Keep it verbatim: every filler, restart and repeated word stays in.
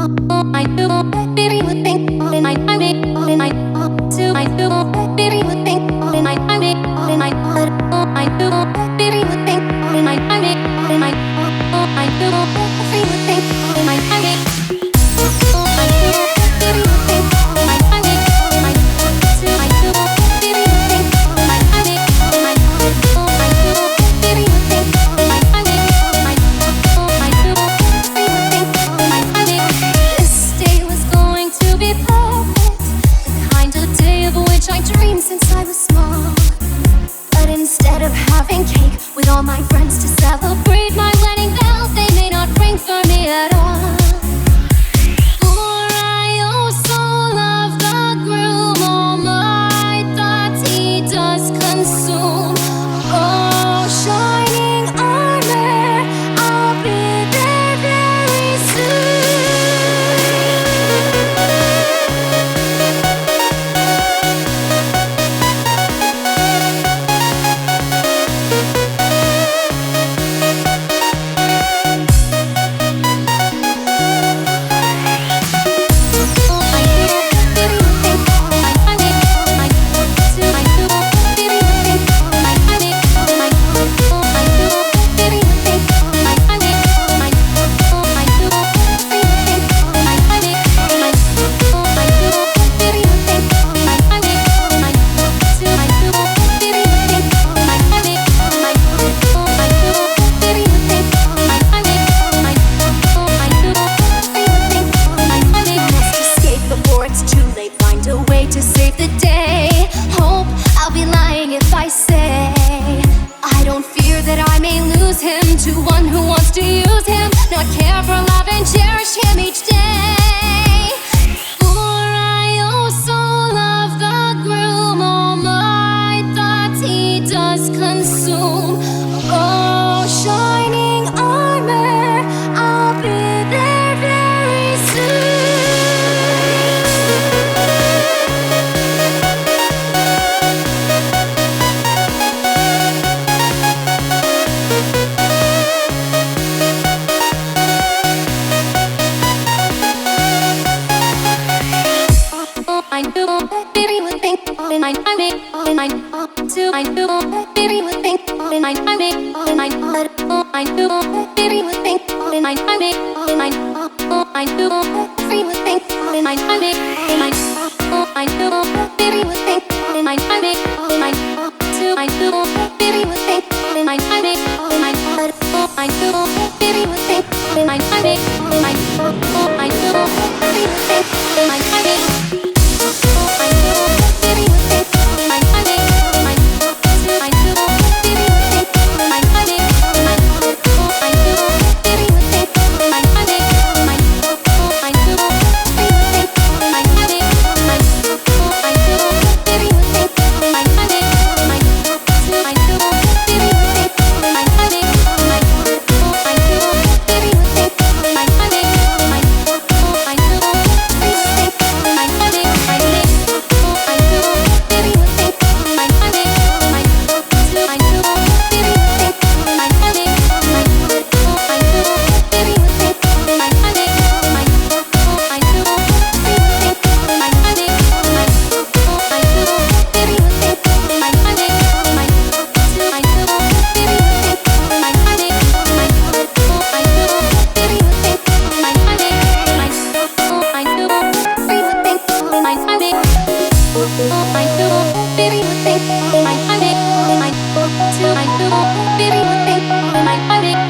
I do, baby would think, and I, I mean, and I do, I do, baby would think, and I, I mean, and I, I do, baby would think, and I, I mean, and I, I do, baby would think, and I, I mean, I do, baby would think, and I, I mean, and I do, I do, baby would think, and I, I mean, and I, I do, baby would think, and I, I mean, and I, I do, baby would think, and I, I mean. This day was going to be perfect, the kind of day of which I dreamed since I was small. But instead of having cake with all my friends to celebrate my wedding bells, they may not ring for me at all. For I also love the groom, all my thoughts he does consume. Oh, shining armor, I'll be there very soon. To save the day, hope I'll be lying if I say I don't fear that I may lose him to one who wants to use him, not care for love and cherish him each day. For I also love the groom, all my thoughts he does consume. Oh, shining armor, I'll be there very soon. I do, baby would think, and I, I mean, and I do, I do, baby would think, and I, I mean, and I, I do, baby would think, and I, I mean, and I, I do, baby would think, and I, I mean, and I, I do, baby would think, and I, I mean, and I do, I do, baby would think, and I, I mean, and I, I do, baby would think, and I, I mean, and I, I do, baby would think, and I, I mean. I do, baby would think, I, I, I, I do, baby would think, I, I,